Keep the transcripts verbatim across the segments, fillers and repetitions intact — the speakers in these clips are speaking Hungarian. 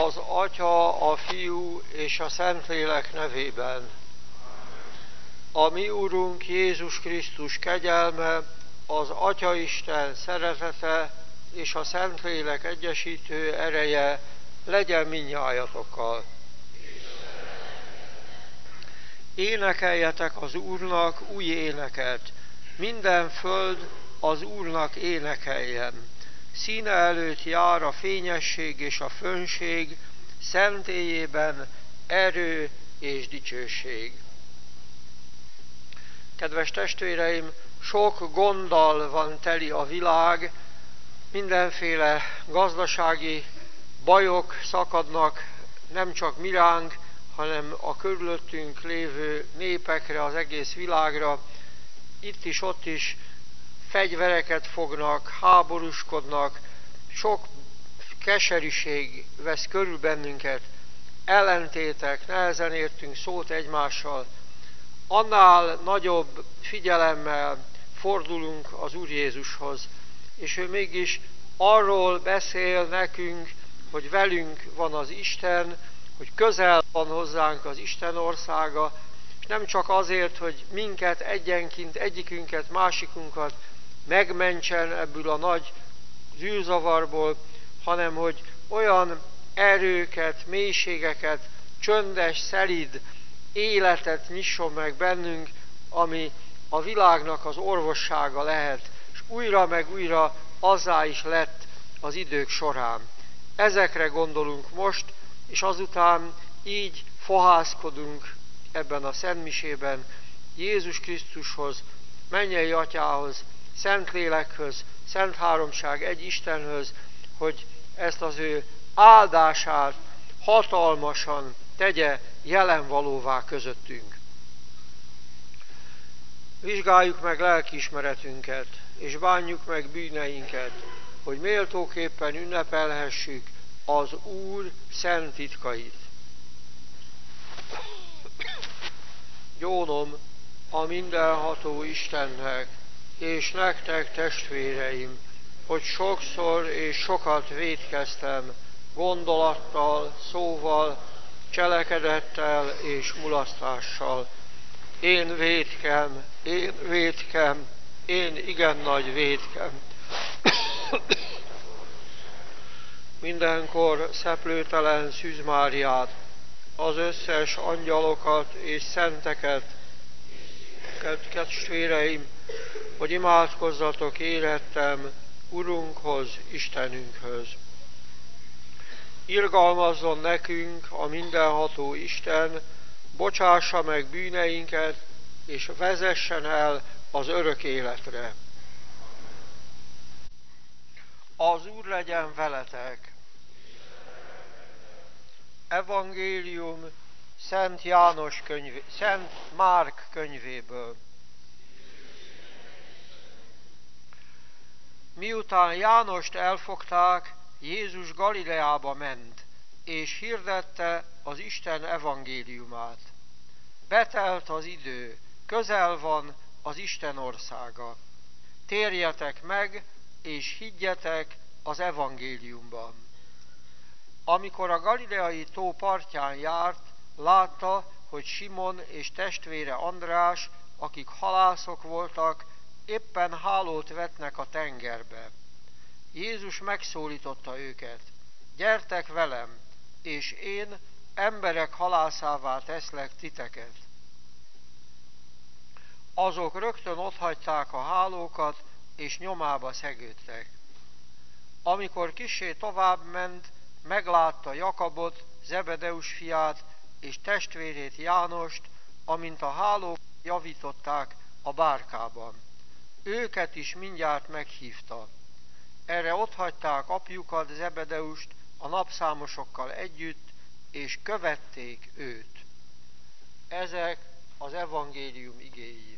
Az Atya, a Fiú és a Szentlélek nevében. A mi Urunk Jézus Krisztus kegyelme, az Atyaisten szeretete és a Szentlélek egyesítő ereje legyen mindnyájatokkal. Énekeljetek az Úrnak új éneket, minden föld az Úrnak énekeljen. Színe előtt jár a fényesség és a fönnség, szentélyében erő és dicsőség. Kedves testvéreim, sok gonddal van teli a világ, mindenféle gazdasági bajok szakadnak nem csak mi ránk, hanem a körülöttünk lévő népekre, az egész világra. Itt is, ott is fegyvereket fognak, háborúskodnak, sok keserűség vesz körül bennünket, ellentétek, nehezen értünk szót egymással. Annál nagyobb figyelemmel fordulunk az Úr Jézushoz, és ő mégis arról beszél nekünk, hogy velünk van az Isten, hogy közel van hozzánk az Isten országa, és nem csak azért, hogy minket egyenként, egyikünket, másikunkat megmentsen ebből a nagy zűrzavarból, hanem hogy olyan erőket, mélységeket, csöndes, szelíd életet nyisson meg bennünk, ami a világnak az orvossága lehet, és újra meg újra azzá is lett az idők során. Ezekre gondolunk most, és azután így fohászkodunk ebben a szentmisében Jézus Krisztushoz, mennyei Atyához, Szentlélekhöz, Szent Háromság egy Istenhöz, hogy ezt az ő áldását hatalmasan tegye jelenvalóvá közöttünk. Vizsgáljuk meg lelkiismeretünket, és bánjuk meg bűneinket, hogy méltóképpen ünnepelhessük az Úr szent titkait. Gyónom a mindenható Istennek, és nektek, testvéreim, hogy sokszor és sokat vétkeztem, gondolattal, szóval, cselekedettel és mulasztással. Én vétkem, én vétkem, én igen nagy vétkem. Mindenkor szeplőtelen Szűz Máriát, az összes angyalokat és szenteket, testvéreim, hogy imádkozzatok érettem Urunkhoz, Istenünkhöz. Irgalmazzon nekünk a mindenható Isten, bocsássa meg bűneinket, és vezessen el az örök életre. Az Úr legyen veletek! Evangélium Szent János könyvé, Szent Márk könyvéből. Miután Jánost elfogták, Jézus Galileába ment, és hirdette az Isten evangéliumát. Betelt az idő, közel van az Isten országa. Térjetek meg, és higgyetek az evangéliumban. Amikor a galileai tó partján járt, látta, hogy Simon és testvére András, akik halászok voltak, éppen hálót vetnek a tengerbe. Jézus megszólította őket: gyertek velem, és én emberek halászává teszlek titeket. Azok rögtön otthagyták a hálókat, és nyomába szegődtek. Amikor kissé tovább ment, meglátta Jakabot, Zebedeus fiát, és testvérét Jánost, amint a hálók javították a bárkában. Őket is mindjárt meghívta. Erre otthagyták apjukat, Zebedeust a napszámosokkal együtt, és követték őt. Ezek az evangélium igéi.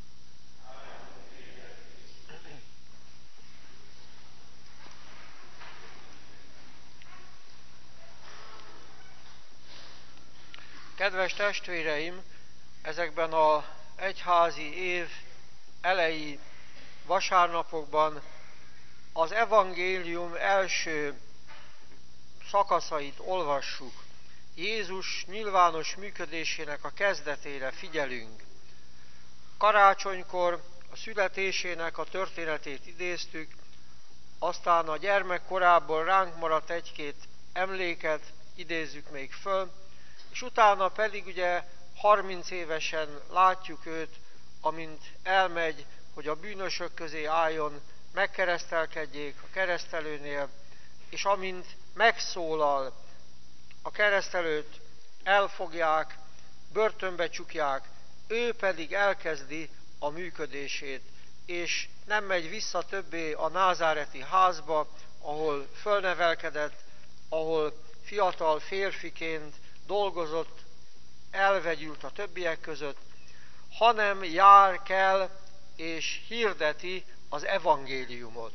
Kedves testvéreim, ezekben az egyházi év elejé vasárnapokban az evangélium első szakaszait olvassuk, Jézus nyilvános működésének a kezdetére figyelünk. Karácsonykor a születésének a történetét idéztük, aztán a gyermekkorából ránk maradt egy-két emléket, idézzük még föl, és utána pedig ugye harminc évesen látjuk őt, amint elmegy, hogy a bűnösök közé álljon, megkeresztelkedjék a keresztelőnél, és amint megszólal, a keresztelőt elfogják, börtönbe csukják, ő pedig elkezdi a működését, és nem megy vissza többé a názáreti házba, ahol fölnevelkedett, ahol fiatal férfiként dolgozott, elvegyült a többiek között, hanem jár kell és hirdeti az evangéliumot.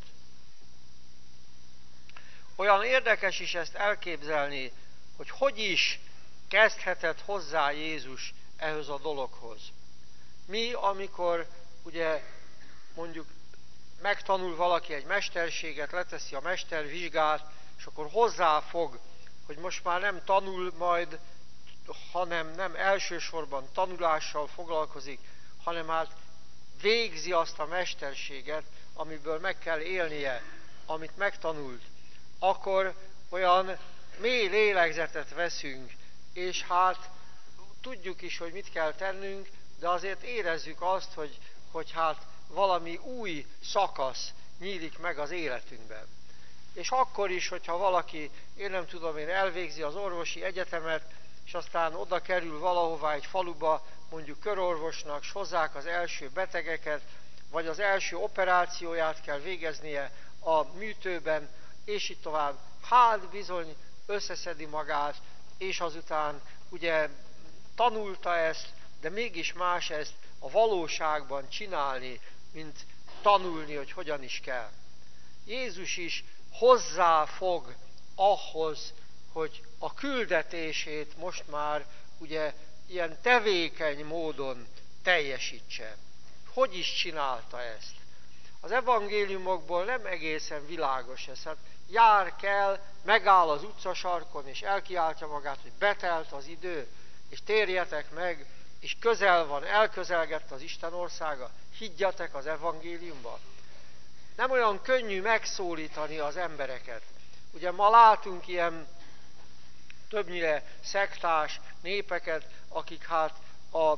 Olyan érdekes is ezt elképzelni, hogy hogy is kezdhetett hozzá Jézus ehhez a dologhoz. Mi, amikor ugye mondjuk megtanul valaki egy mesterséget, leteszi a mestervizsgát, és akkor hozzáfog, hogy most már nem tanul majd, hanem nem elsősorban tanulással foglalkozik, hanem hát végzi azt a mesterséget, amiből meg kell élnie, amit megtanult, akkor olyan mély lélegzetet veszünk, és hát tudjuk is, hogy mit kell tennünk, de azért érezzük azt, hogy, hogy hát valami új szakasz nyílik meg az életünkben. És akkor is, hogyha valaki, én nem tudom én, elvégzi az orvosi egyetemet, és aztán oda kerül valahová egy faluba, mondjuk körorvosnak, s hozzák az első betegeket, vagy az első operációját kell végeznie a műtőben, és így tovább. Hát bizony összeszedi magát, és azután ugye tanulta ezt, de mégis más ezt a valóságban csinálni, mint tanulni, hogy hogyan is kell. Jézus is hozzáfog ahhoz, hogy a küldetését most már ugye ilyen tevékeny módon teljesítse. Hogy is csinálta ezt? Az evangéliumokból nem egészen világos ez. Hát jár kell, megáll az utcasarkon, és elkiáltja magát, hogy betelt az idő, és térjetek meg, és közel van, elközelgett az Isten országa, higgyetek az evangéliumban. Nem olyan könnyű megszólítani az embereket. Ugye ma látunk ilyen többnyire szektás népeket, akik hát a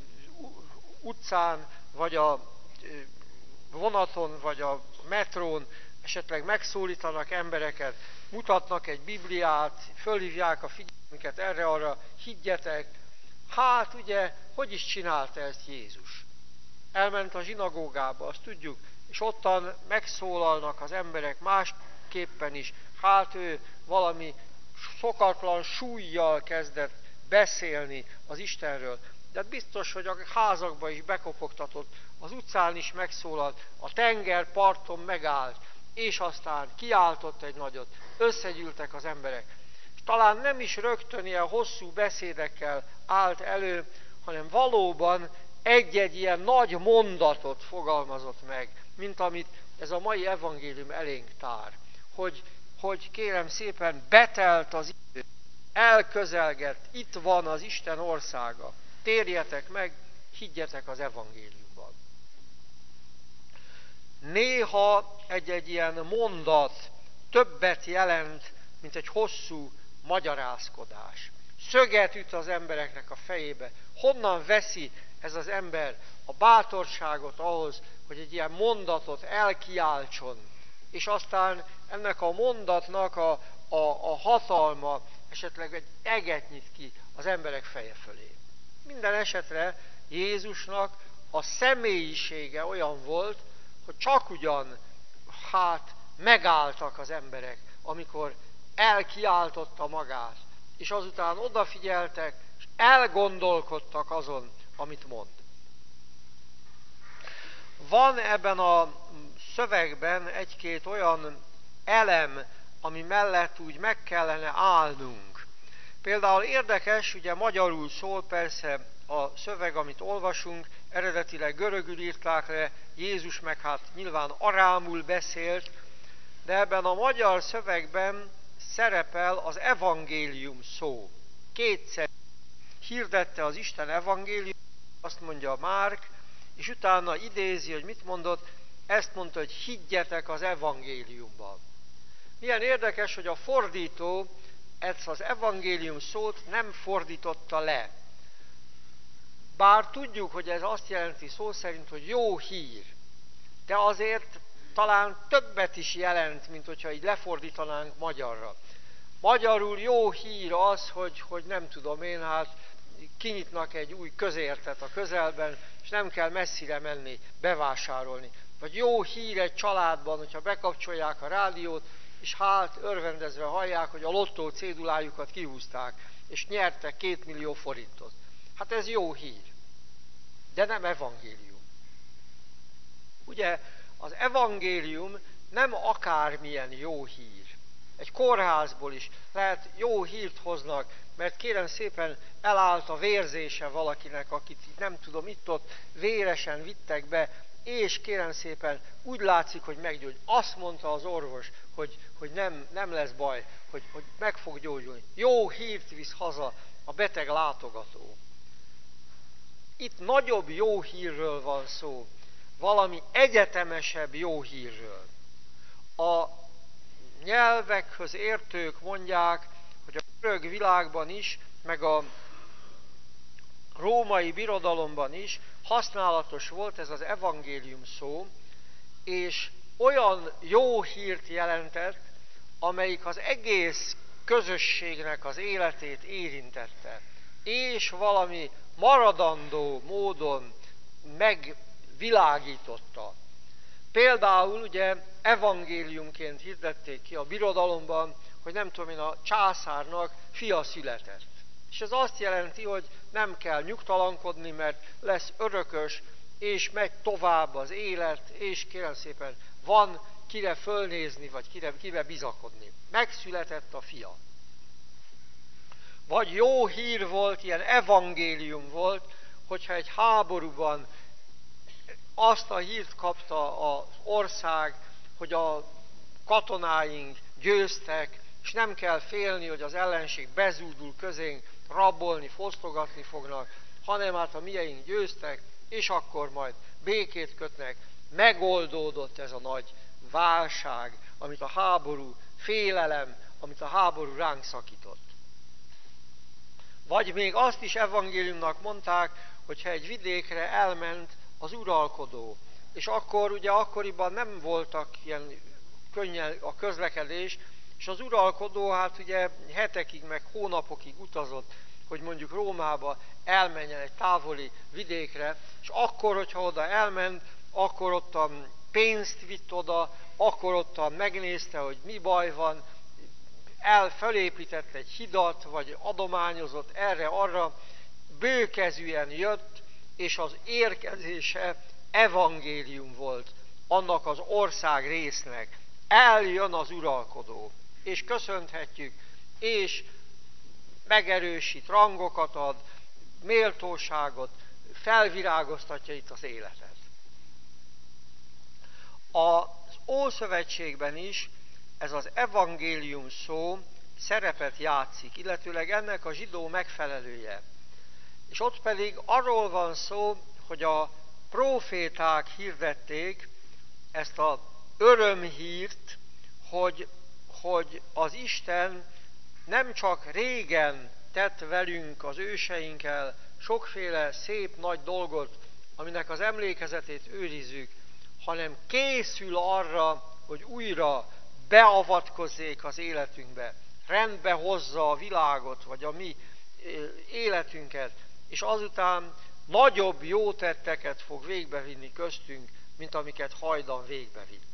utcán, vagy a vonaton, vagy a metrón esetleg megszólítanak embereket, mutatnak egy Bibliát, fölhívják a figyelmünket erre-arra, higgyetek. Hát ugye, hogy is csinálta ezt Jézus? Elment a zsinagógába, azt tudjuk, és ottan megszólalnak az emberek másképpen is. Hát ő valami szokatlan súllyal kezdett beszélni az Istenről. De biztos, hogy a házakba is bekopogtatott, az utcán is megszólalt, a tengerparton megállt, és aztán kiáltott egy nagyot, összegyűltek az emberek. És talán nem is rögtön ilyen hosszú beszédekkel állt elő, hanem valóban egy-egy ilyen nagy mondatot fogalmazott meg, mint amit ez a mai evangélium elénk tár. Hogy, hogy kérem szépen, betelt az idő, elközelgett, itt van az Isten országa. Térjetek meg, higgyetek az evangéliumban. Néha egy-egy ilyen mondat többet jelent, mint egy hosszú magyarázkodás. Szöget üt az embereknek a fejébe. Honnan veszi ez az ember a bátorságot ahhoz, hogy egy ilyen mondatot elkiáltson, és aztán ennek a mondatnak a, a, a hatalma esetleg egy eget nyit ki az emberek feje fölé. Minden esetre Jézusnak a személyisége olyan volt, hogy csak ugyan hát megálltak az emberek, amikor elkiáltotta magát, és azután odafigyeltek, és elgondolkodtak azon, amit mond. Van ebben a szövegben egy-két olyan elem, ami mellett úgy meg kellene állnunk. Például érdekes, ugye magyarul szól persze a szöveg, amit olvasunk, eredetileg görögül írták le, Jézus meg hát nyilván arámul beszélt, de ebben a magyar szövegben szerepel az evangélium szó. Kétszer hirdette az Isten evangélium, azt mondja Márk, és utána idézi, hogy mit mondott, ezt mondta, hogy higgyetek az evangéliumban. Milyen érdekes, hogy a fordító ezt az evangélium szót nem fordította le. Bár tudjuk, hogy ez azt jelenti szó szerint, hogy jó hír, de azért talán többet is jelent, mint hogyha így lefordítanánk magyarra. Magyarul jó hír az, hogy, hogy nem tudom én, hát kinyitnak egy új közértet a közelben, és nem kell messzire menni, bevásárolni. Vagy jó hír egy családban, hogyha bekapcsolják a rádiót, és hát örvendezve hallják, hogy a lottó cédulájukat kihúzták, és nyertek két millió forintot. Hát ez jó hír, de nem evangélium. Ugye az evangélium nem akármilyen jó hír. Egy kórházból is lehet jó hírt hoznak, mert kérem szépen elállt a vérzése valakinek, akit nem tudom, itt-ott véresen vittek be, és kérem szépen úgy látszik, hogy meggyógy. Azt mondta az orvos, hogy, hogy nem, nem lesz baj, hogy, hogy meg fog gyógyulni. Jó hírt visz haza a beteg látogató. Itt nagyobb jó hírről van szó, valami egyetemesebb jó hírről. A nyelvekhöz értők mondják, hogy a görög világban is, meg a római birodalomban is használatos volt ez az evangélium szó, és olyan jó hírt jelentett, amelyik az egész közösségnek az életét érintette, és valami maradandó módon megvilágította. Például ugye evangéliumként hirdették ki a birodalomban, hogy nem tudom én, a császárnak fia született. És ez azt jelenti, hogy nem kell nyugtalankodni, mert lesz örökös, és megy tovább az élet, és kérem szépen, van kire fölnézni, vagy kire, kire bizakodni. Megszületett a fia. Vagy jó hír volt, ilyen evangélium volt, hogyha egy háborúban azt a hírt kapta az ország, hogy a katonáink győztek, és nem kell félni, hogy az ellenség bezúdul közénk, rabolni, fosztogatni fognak, hanem hát a mieink győztek, és akkor majd békét kötnek. Megoldódott ez a nagy válság, amit a háború, félelem, amit a háború ránk szakított. Vagy még azt is evangéliumnak mondták, hogyha egy vidékre elment az uralkodó, és akkor ugye akkoriban nem voltak ilyen könnyen a közlekedés, és az uralkodó hát ugye hetekig, meg hónapokig utazott, hogy mondjuk Rómába elmenjen egy távoli vidékre, és akkor, hogyha oda elment, akkor ottan pénzt vitt oda, akkor ottan megnézte, hogy mi baj van, el felépített egy hidat, vagy adományozott erre-arra, bőkezűen jött, és az érkezése evangélium volt annak az ország résznek. Eljön az uralkodó, és köszönhetjük, és megerősít, rangokat ad, méltóságot, felvirágoztatja itt az életet. Az Ószövetségben is ez az evangélium szó szerepet játszik, illetőleg ennek a zsidó megfelelője. És ott pedig arról van szó, hogy a próféták hirdették ezt az örömhírt, hogy, hogy az Isten nem csak régen tett velünk, az őseinkkel sokféle szép nagy dolgot, aminek az emlékezetét őrizzük, hanem készül arra, hogy újra beavatkozzék az életünkbe, rendbe hozza a világot, vagy a mi életünket, és azután nagyobb jó tetteket fog végbevinni köztünk, mint amiket hajdan végbevitt.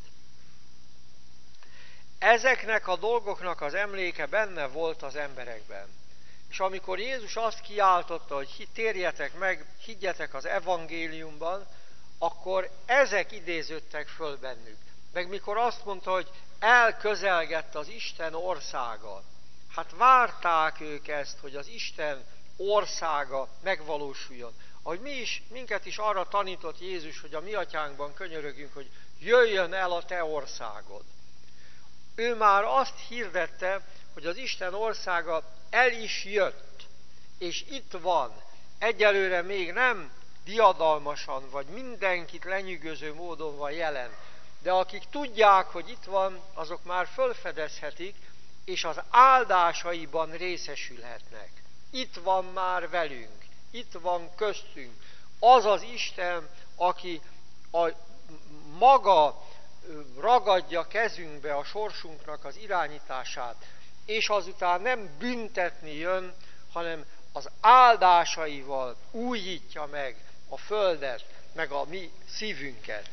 Ezeknek a dolgoknak az emléke benne volt az emberekben. És amikor Jézus azt kiáltotta, hogy térjetek meg, higgyetek az evangéliumban, akkor ezek idéződtek föl bennük. Meg mikor azt mondta, hogy elközelgett az Isten országa, hát várták ők ezt, hogy az Isten országa megvalósuljon. Ahogy mi is, minket is arra tanított Jézus, hogy a mi atyánkban könyörögünk, hogy jöjjön el a te országod. Ő már azt hirdette, hogy az Isten országa el is jött, és itt van, egyelőre még nem diadalmasan, vagy mindenkit lenyűgöző módon van jelen, de akik tudják, hogy itt van, azok már fölfedezhetik, és az áldásaiban részesülhetnek. Itt van már velünk, itt van köztünk. Az az Isten, aki a maga ragadja kezünkbe a sorsunknak az irányítását, és azután nem büntetni jön, hanem az áldásaival újítja meg a földet, meg a mi szívünket.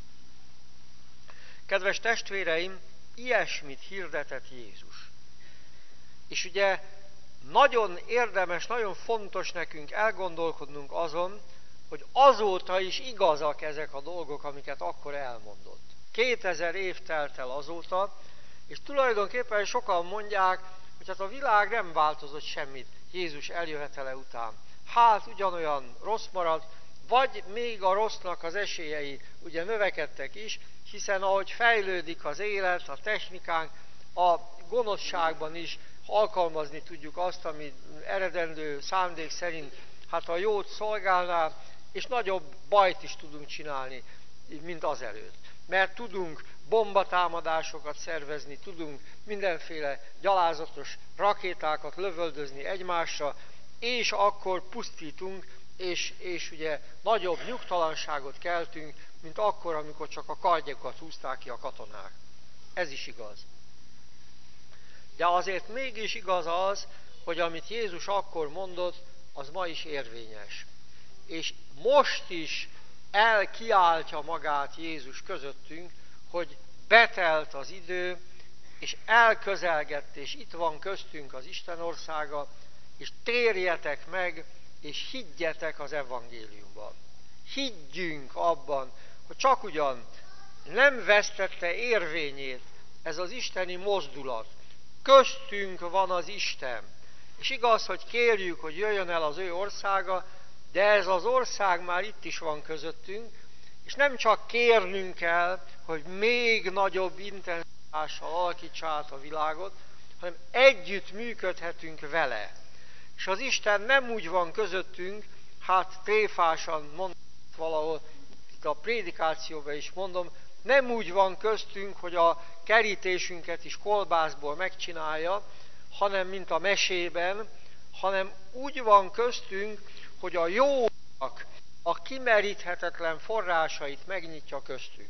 Kedves testvéreim, ilyesmit hirdetett Jézus. És ugye nagyon érdemes, nagyon fontos nekünk elgondolkodnunk azon, hogy azóta is igazak ezek a dolgok, amiket akkor elmondott. Kétezer év telt el azóta, és tulajdonképpen sokan mondják, hogy hát a világ nem változott semmit Jézus eljövetele után. Hát ugyanolyan rossz maradt, vagy még a rossznak az esélyei ugye növekedtek is, hiszen ahogy fejlődik az élet, a technikánk, a gonoszságban is alkalmazni tudjuk azt, ami eredendő szándék szerint hát a jót szolgálná, és nagyobb bajt is tudunk csinálni, mint azelőtt. Mert tudunk bombatámadásokat szervezni, tudunk mindenféle gyalázatos rakétákat lövöldözni egymásra, és akkor pusztítunk, és, és ugye nagyobb nyugtalanságot keltünk, mint akkor, amikor csak a kardjukat húzták ki a katonák. Ez is igaz. De azért mégis igaz az, hogy amit Jézus akkor mondott, az ma is érvényes. És most is elkiáltja magát Jézus közöttünk, hogy betelt az idő, és elközelgett, és itt van köztünk az Isten országa, és térjetek meg, és higgyetek az evangéliumban. Higgyünk abban, hogy csak ugyan nem vesztette érvényét ez az isteni mozdulat. Köztünk van az Isten. És igaz, hogy kérjük, hogy jöjjön el az ő országa, de ez az ország már itt is van közöttünk, és nem csak kérnünk kell, hogy még nagyobb intenzitással alakítsa át a világot, hanem együtt működhetünk vele. És az Isten nem úgy van közöttünk, hát tréfásan mondom valahol, itt a prédikációban is mondom, nem úgy van köztünk, hogy a kerítésünket is kolbászból megcsinálja, hanem mint a mesében, hanem úgy van köztünk, hogy a jónak a kimeríthetetlen forrásait megnyitja köztünk.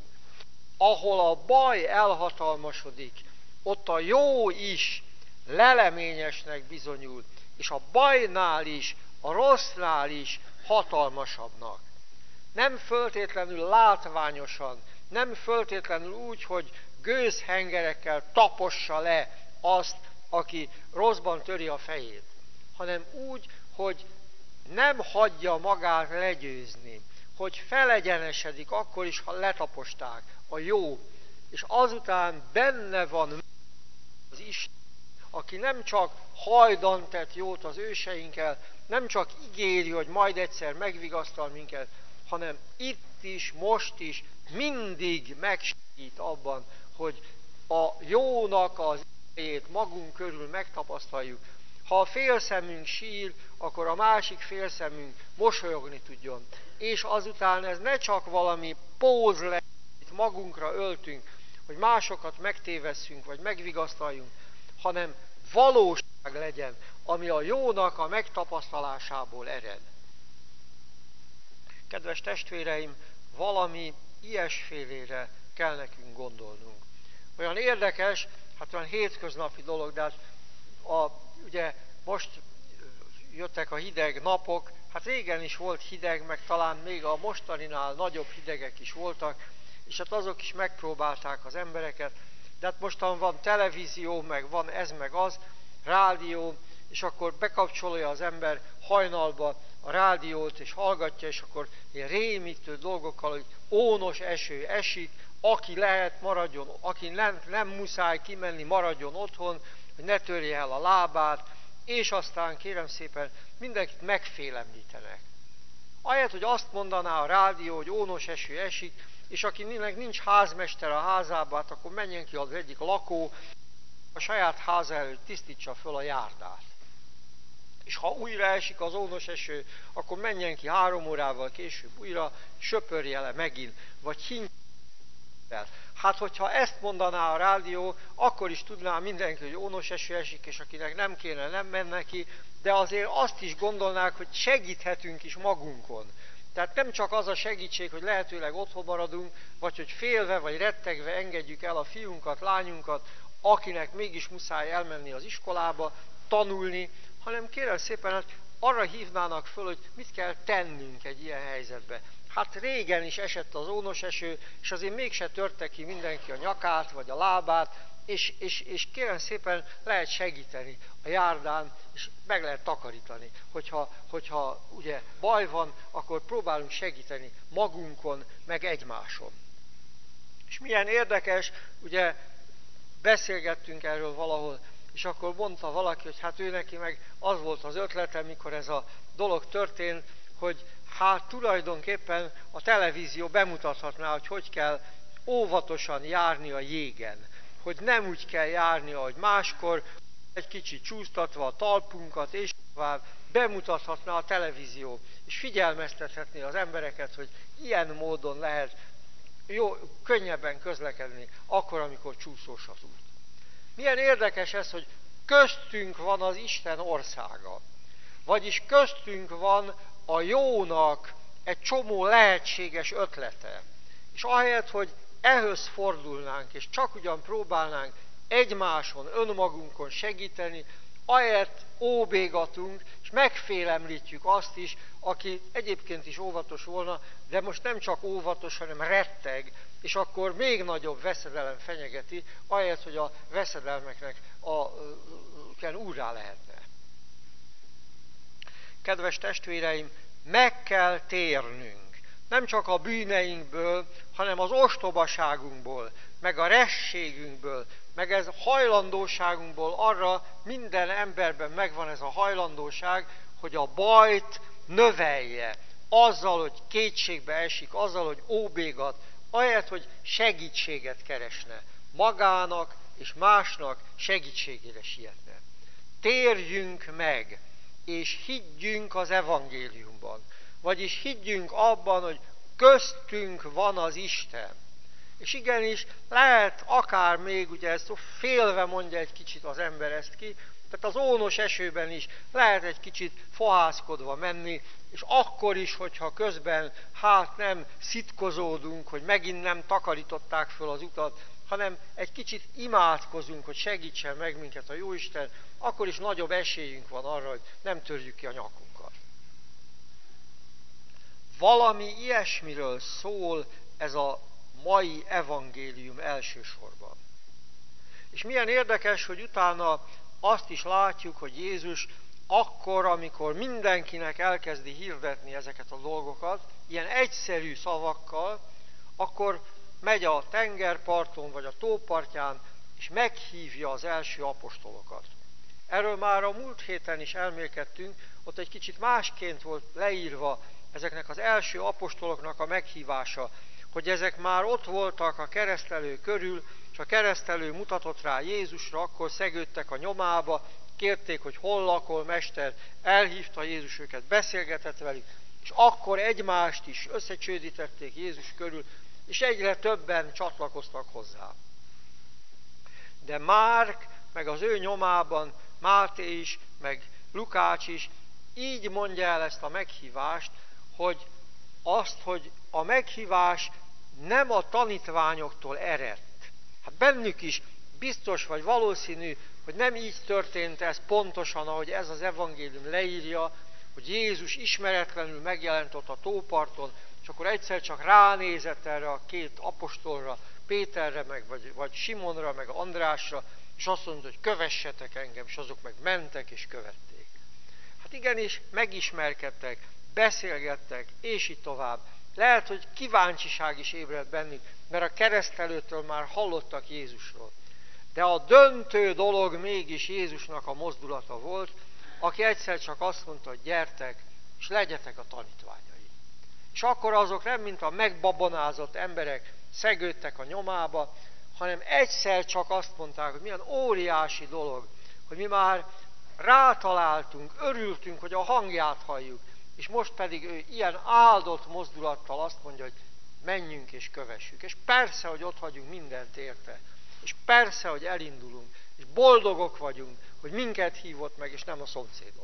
Ahol a baj elhatalmasodik, ott a jó is leleményesnek bizonyul, és a bajnál is, a rossznál is hatalmasabbnak. Nem föltétlenül látványosan, nem föltétlenül úgy, hogy gőzhengerekkel tapossa le azt, aki rosszban töri a fejét, hanem úgy, hogy nem hagyja magát legyőzni, hogy felegyenesedik akkor is, ha letaposták a jó, és azután benne van az Isten, aki nem csak hajdan tett jót az őseinkkel, nem csak ígéri, hogy majd egyszer megvigasztal minket, hanem itt is, most is mindig megsegít abban, hogy a jónak az erejét magunk körül megtapasztaljuk. Ha a félszemünk sír, akkor a másik félszemünk mosolyogni tudjon. És azután ez ne csak valami póz legyen, amit magunkra öltünk, hogy másokat megtévesszünk, vagy megvigasztaljunk, hanem valóság legyen, ami a jónak a megtapasztalásából ered. Kedves testvéreim, valami ilyesfélére kell nekünk gondolnunk. Olyan érdekes, hát olyan hétköznapi dolog, de hát a, ugye most jöttek a hideg napok, hát régen is volt hideg, meg talán még a mostaninál nagyobb hidegek is voltak, és hát azok is megpróbálták az embereket, de hát mostan van televízió, meg van ez, meg az, rádió, és akkor bekapcsolja az ember hajnalba a rádiót, és hallgatja, és akkor ilyen rémítő dolgokkal, hogy ónos eső esik, aki lehet maradjon, aki nem, nem muszáj kimenni, maradjon otthon, hogy ne törje el a lábát, és aztán kérem szépen mindenkit megfélemlítenek. Ahelyett, hogy azt mondaná a rádió, hogy ónos eső esik, és akinek nincs házmester a házában, hát akkor menjen ki az egyik lakó, a saját háza előtt tisztítsa föl a járdát. És ha újra esik az ónos eső, akkor menjen ki három órával később újra, söpörje le megint, vagy hink el. Hát, hogyha ezt mondaná a rádió, akkor is tudná mindenki, hogy ónos eső esik, és akinek nem kéne, nem menne ki, de azért azt is gondolnák, hogy segíthetünk is magunkon. Tehát nem csak az a segítség, hogy lehetőleg otthon maradunk, vagy hogy félve vagy rettegve engedjük el a fiunkat, lányunkat, akinek mégis muszáj elmenni az iskolába, tanulni, hanem kérem szépen, hát arra hívnának föl, hogy mit kell tennünk egy ilyen helyzetben. Hát régen is esett az ónos eső, és azért mégse törte ki mindenki a nyakát, vagy a lábát, és, és, és kérem szépen lehet segíteni a járdán, és meg lehet takarítani. Hogyha, hogyha ugye baj van, akkor próbálunk segíteni magunkon, meg egymáson. És milyen érdekes, ugye beszélgettünk erről valahol, és akkor mondta valaki, hogy hát ő neki meg az volt az ötlete, mikor ez a dolog történt, hogy hát tulajdonképpen a televízió bemutathatná, hogy hogy kell óvatosan járni a jégen. Hogy nem úgy kell járni, ahogy máskor, egy kicsit csúsztatva a talpunkat, és tovább bemutathatná a televízió, és figyelmeztethetné az embereket, hogy ilyen módon lehet jó, könnyebben közlekedni, akkor, amikor csúszós az út. Milyen érdekes ez, hogy köztünk van az Isten országa. Vagyis köztünk van a jónak egy csomó lehetséges ötlete. És ahelyett, hogy ehhez fordulnánk, és csak ugyan próbálnánk egymáson, önmagunkon segíteni, ahelyett óbégatunk, és megfélemlítjük azt is, aki egyébként is óvatos volna, de most nem csak óvatos, hanem retteg, és akkor még nagyobb veszedelem fenyegeti, ahelyett, hogy a veszedelmeknek a, a, úrrá lehetne. Kedves testvéreim, meg kell térnünk. Nem csak a bűneinkből, hanem az ostobaságunkból, meg a rességünkből, meg ez hajlandóságunkból arra minden emberben megvan ez a hajlandóság, hogy a bajt növelje, azzal, hogy kétségbe esik, azzal, hogy óbégat, ahelyett, hogy segítséget keresne, magának és másnak segítségére sietne. Térjünk meg, és higgyünk az evangéliumban. Vagyis higgyünk abban, hogy köztünk van az Isten. És igenis, lehet akár még, ugye ezt félve mondja egy kicsit az ember ezt ki, tehát az ónos esőben is lehet egy kicsit fohászkodva menni, és akkor is, hogyha közben hát nem szitkozódunk, hogy megint nem takarították föl az utat, hanem egy kicsit imádkozunk, hogy segítsen meg minket a Jóisten, akkor is nagyobb esélyünk van arra, hogy nem törjük ki a nyakunkat. Valami ilyesmiről szól ez a mai evangélium elsősorban. És milyen érdekes, hogy utána azt is látjuk, hogy Jézus akkor, amikor mindenkinek elkezdi hirdetni ezeket a dolgokat, ilyen egyszerű szavakkal, akkor megy a tengerparton vagy a tópartján, és meghívja az első apostolokat. Erről már a múlt héten is elmélkedtünk, ott egy kicsit másként volt leírva ezeknek az első apostoloknak a meghívása, hogy ezek már ott voltak a keresztelő körül, és a keresztelő mutatott rá Jézusra, akkor szegődtek a nyomába, kérték, hogy hol lakol, mester, elhívta Jézus őket, beszélgetett velük, és akkor egymást is összecsődítették Jézus körül, és egyre többen csatlakoztak hozzá. De Márk, meg az ő nyomában Máté is, meg Lukács is így mondja el ezt a meghívást, hogy azt, hogy a meghívás nem a tanítványoktól eredt. Hát bennük is biztos vagy valószínű, hogy nem így történt ez pontosan, ahogy ez az evangélium leírja, hogy Jézus ismeretlenül megjelent ott a tóparton, és akkor egyszer csak ránézett erre a két apostolra, Péterre, meg, vagy, vagy Simonra, meg Andrásra, és azt mondta, hogy kövessetek engem, és azok meg mentek és követték. Hát igenis, megismerkedtek, beszélgettek, és így tovább. Lehet, hogy kíváncsiság is ébredt bennük, mert a keresztelőtől már hallottak Jézusról. De a döntő dolog mégis Jézusnak a mozdulata volt, aki egyszer csak azt mondta, hogy gyertek, és legyetek a tanítványai. És akkor azok nem, mint a megbabonázott emberek szegődtek a nyomába, hanem egyszer csak azt mondták, hogy milyen óriási dolog, hogy mi már rátaláltunk, örültünk, hogy a hangját halljuk, és most pedig ő ilyen áldott mozdulattal azt mondja, hogy menjünk és kövessük. És persze, hogy ott hagyunk mindent érte. És persze, hogy elindulunk. És boldogok vagyunk, hogy minket hívott meg, és nem a szomszédot.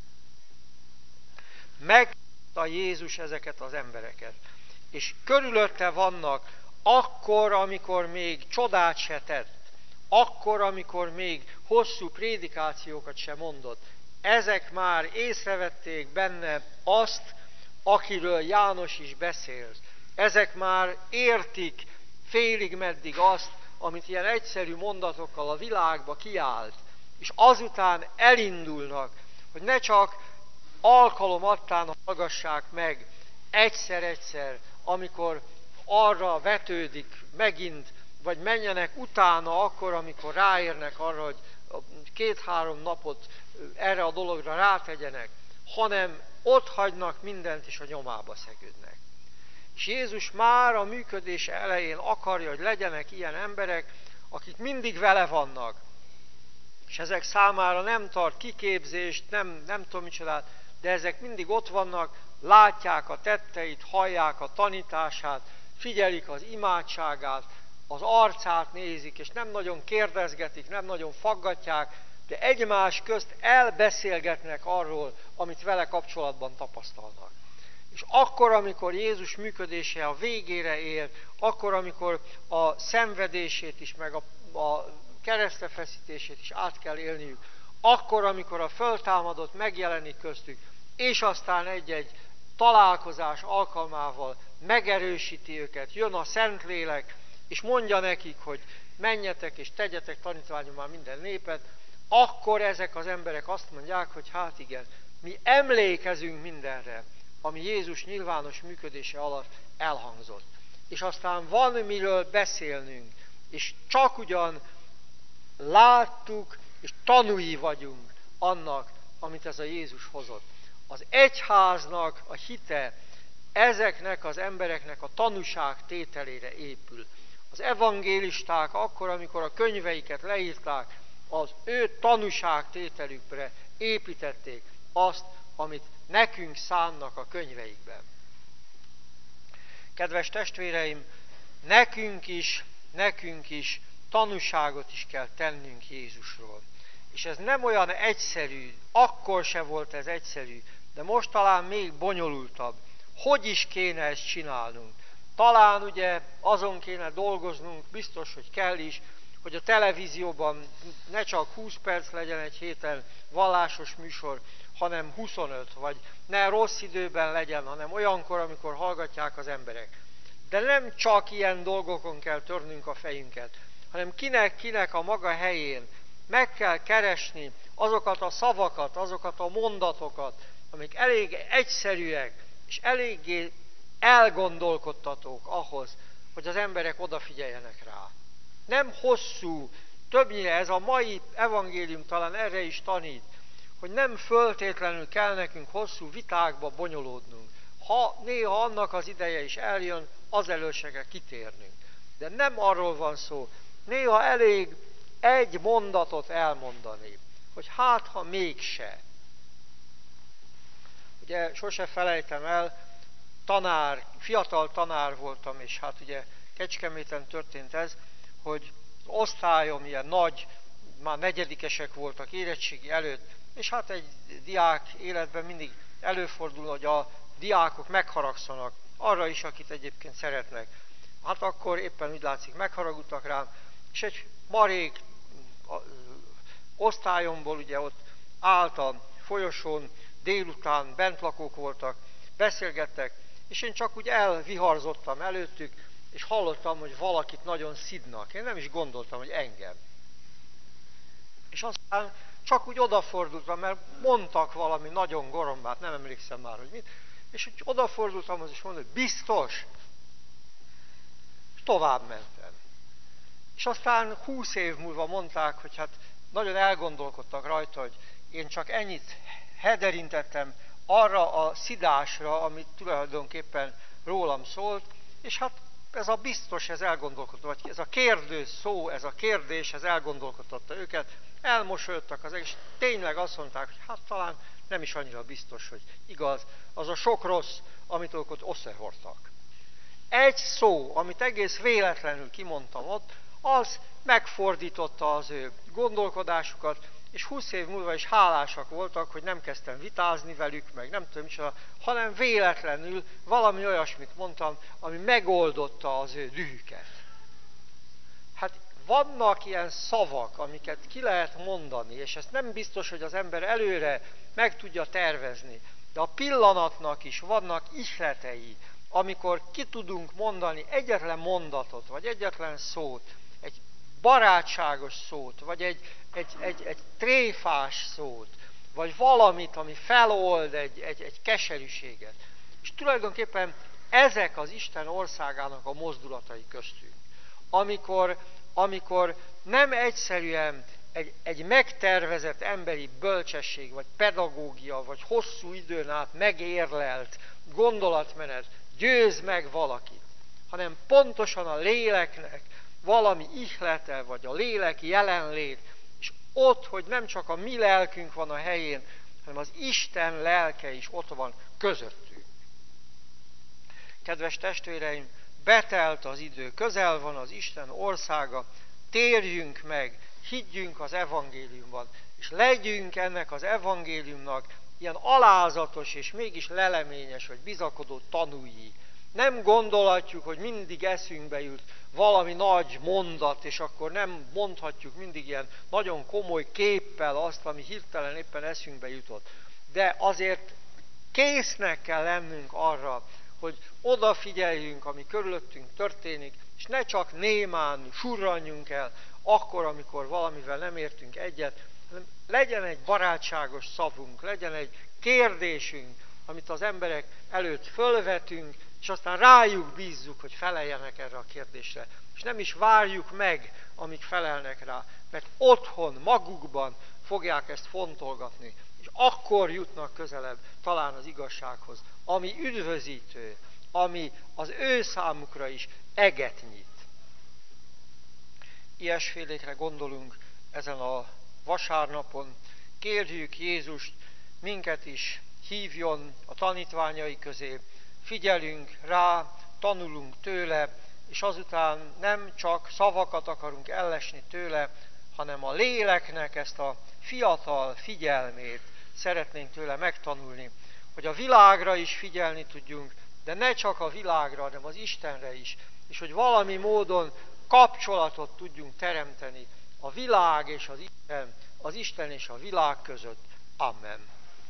Meghívta Jézus ezeket az embereket. És körülötte vannak akkor, amikor még csodát se tett. Akkor, amikor még hosszú prédikációkat sem mondott. Ezek már észrevették benne azt, akiről János is beszél. Ezek már értik félig meddig azt, amit ilyen egyszerű mondatokkal a világba kiált, és azután elindulnak, hogy ne csak alkalomattán hallgassák meg egyszer-egyszer, amikor arra vetődik megint, vagy menjenek utána akkor, amikor ráérnek arra, hogy két-három napot erre a dologra rátegyenek, hanem ott hagynak mindent, és a nyomába szegődnek. És Jézus már a működése elején akarja, hogy legyenek ilyen emberek, akik mindig vele vannak. És ezek számára nem tart kiképzést, nem, nem tudom micsodát, de ezek mindig ott vannak, látják a tetteit, hallják a tanítását, figyelik az imádságát, az arcát nézik, és nem nagyon kérdezgetik, nem nagyon faggatják, de egymás közt elbeszélgetnek arról, amit vele kapcsolatban tapasztalnak. És akkor, amikor Jézus működése a végére ér, akkor, amikor a szenvedését is, meg a, a keresztefeszítését is át kell élniük, akkor, amikor a föltámadott megjelenik köztük, és aztán egy-egy találkozás alkalmával megerősíti őket, jön a Szentlélek, és mondja nekik, hogy menjetek és tegyetek tanítványommá minden népet, akkor ezek az emberek azt mondják, hogy hát igen, mi emlékezünk mindenre, ami Jézus nyilvános működése alatt elhangzott. És aztán van miről beszélnünk, és csak ugyan láttuk, és tanúi vagyunk annak, amit ez a Jézus hozott. Az egyháznak a hite ezeknek az embereknek a tanúság tételére épül. Az evangélisták akkor, amikor a könyveiket leírták, az ő tanúság tételükre építették azt, amit nekünk szánnak a könyveikben. Kedves testvéreim, nekünk is, nekünk is tanúságot is kell tennünk Jézusról. És ez nem olyan egyszerű, akkor se volt ez egyszerű, de most talán még bonyolultabb. Hogy is kéne ezt csinálnunk? Talán ugye azon kéne dolgoznunk, biztos, hogy kell is, hogy a televízióban ne csak húsz perc legyen egy héten vallásos műsor, hanem huszonöt, vagy ne rossz időben legyen, hanem olyankor, amikor hallgatják az emberek. De nem csak ilyen dolgokon kell törnünk a fejünket, hanem kinek-kinek a maga helyén meg kell keresni azokat a szavakat, azokat a mondatokat, amik elég egyszerűek, és eléggé elgondolkodtatók ahhoz, hogy az emberek odafigyeljenek rá. Nem hosszú, többnyire ez a mai evangélium talán erre is tanít, hogy nem föltétlenül kell nekünk hosszú vitákba bonyolódnunk. Ha néha annak az ideje is eljön, azelőtt se kell kitérnünk. De nem arról van szó, néha elég egy mondatot elmondani, hogy hát, ha mégse. Ugye sose felejtem el, tanár, fiatal tanár voltam, és hát ugye Kecskeméten történt ez, hogy az osztályom ilyen nagy, már negyedikesek voltak érettségi előtt, és hát egy diák életben mindig előfordul, hogy a diákok megharagszanak arra is, akit egyébként szeretnek. Hát akkor éppen úgy látszik, megharagudtak rám, és egy marék osztályomból ugye ott állt a folyosón, délután bentlakók voltak, beszélgettek, és én csak úgy elviharzottam előttük, és hallottam, hogy valakit nagyon szidnak. Én nem is gondoltam, hogy engem. És aztán csak úgy odafordultam, mert mondtak valami nagyon gorombát, nem emlékszem már, hogy mit, és úgy odafordultam, és mondtam, hogy biztos. És tovább mentem. És aztán húsz év múlva mondták, hogy hát nagyon elgondolkodtak rajta, hogy én csak ennyit hederintettem arra a szidásra, amit tulajdonképpen rólam szólt, és hát ez a biztos, ez elgondolkodott, vagy ez a kérdő szó, ez a kérdés, ez elgondolkodtatta őket, elmosolyodtak az egész, tényleg azt mondták, hogy hát talán nem is annyira biztos, hogy igaz, az a sok rossz, amit ők ott összehordtak. Egy szó, amit egész véletlenül kimondtam ott, az megfordította az ő gondolkodásukat, és húsz év múlva is hálásak voltak, hogy nem kezdtem vitázni velük, meg nem tudom micsoda, hanem véletlenül valami olyasmit mondtam, ami megoldotta az ő dühüket. Hát vannak ilyen szavak, amiket ki lehet mondani, és ezt nem biztos, hogy az ember előre meg tudja tervezni, de a pillanatnak is vannak ihletei, amikor ki tudunk mondani egyetlen mondatot, vagy egyetlen szót, egy barátságos szót, vagy egy, egy, egy, egy tréfás szót, vagy valamit, ami felold egy, egy, egy keserűséget. És tulajdonképpen ezek az Isten országának a mozdulatai köztünk. Amikor, amikor nem egyszerűen egy, egy megtervezett emberi bölcsesség, vagy pedagógia, vagy hosszú időn át megérlelt gondolatmenet győz meg valakit, hanem pontosan a léleknek valami ihlete, vagy a lélek jelenlét, és ott, hogy nem csak a mi lelkünk van a helyén, hanem az Isten lelke is ott van közöttünk. Kedves testvéreim, betelt az idő, közel van az Isten országa, térjünk meg, higgyünk az evangéliumban, és legyünk ennek az evangéliumnak ilyen alázatos és mégis leleményes, vagy bizakodó tanúi. Nem gondolhatjuk, hogy mindig eszünkbe jut valami nagy mondat, és akkor nem mondhatjuk mindig ilyen nagyon komoly képpel azt, ami hirtelen éppen eszünkbe jutott. De azért késznek kell lennünk arra, hogy odafigyeljünk, ami körülöttünk történik, és ne csak némán surranjunk el, akkor, amikor valamivel nem értünk egyet, hanem legyen egy barátságos szavunk, legyen egy kérdésünk, amit az emberek előtt fölvetünk, és aztán rájuk bízzuk, hogy feleljenek erre a kérdésre. És nem is várjuk meg, amíg felelnek rá, mert otthon, magukban fogják ezt fontolgatni, és akkor jutnak közelebb talán az igazsághoz, ami üdvözítő, ami az ő számukra is eget nyit. Ilyesfélékre gondolunk ezen a vasárnapon. Kérjük Jézust, minket is hívjon a tanítványai közé, figyelünk rá, tanulunk tőle, és azután nem csak szavakat akarunk ellesni tőle, hanem a léleknek ezt a fiatal figyelmét szeretnénk tőle megtanulni, hogy a világra is figyelni tudjunk, de ne csak a világra, hanem az Istenre is, és hogy valami módon kapcsolatot tudjunk teremteni a világ és az Isten, az Isten és a világ között. Amen.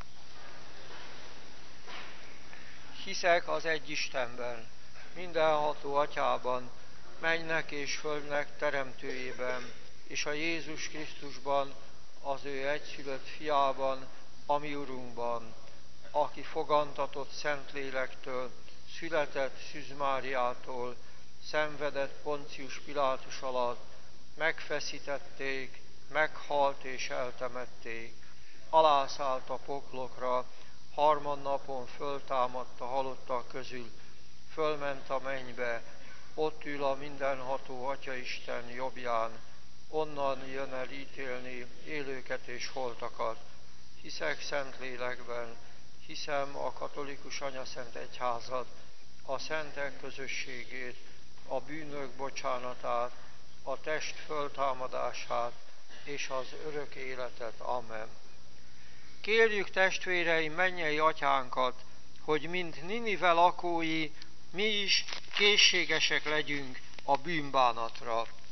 Hiszek az egy Istenben, mindenható Atyában, mennynek és földnek teremtőjében, és a Jézus Krisztusban, az ő egyszülött fiában, a mi Urunkban, aki fogantatott Szentlélektől, született Szűz Máriától, szenvedett Poncius Pilátus alatt, megfeszítették, meghalt és eltemették, alászállt a poklokra, harmadnapon föltámadt a halottak közül, fölment a mennybe, ott ül a mindenható Atyaisten jobbján, onnan jön el ítélni élőket és holtakat. Hiszek Szentlélekben, hiszem a katolikus anyaszent egyházat, a szentek közösségét, a bűnök bocsánatát, a test föltámadását és az örök életet. Amen. Kérjük testvéreim mennyei atyánkat, hogy mint Ninive lakói, mi is készségesek legyünk a bűnbánatra.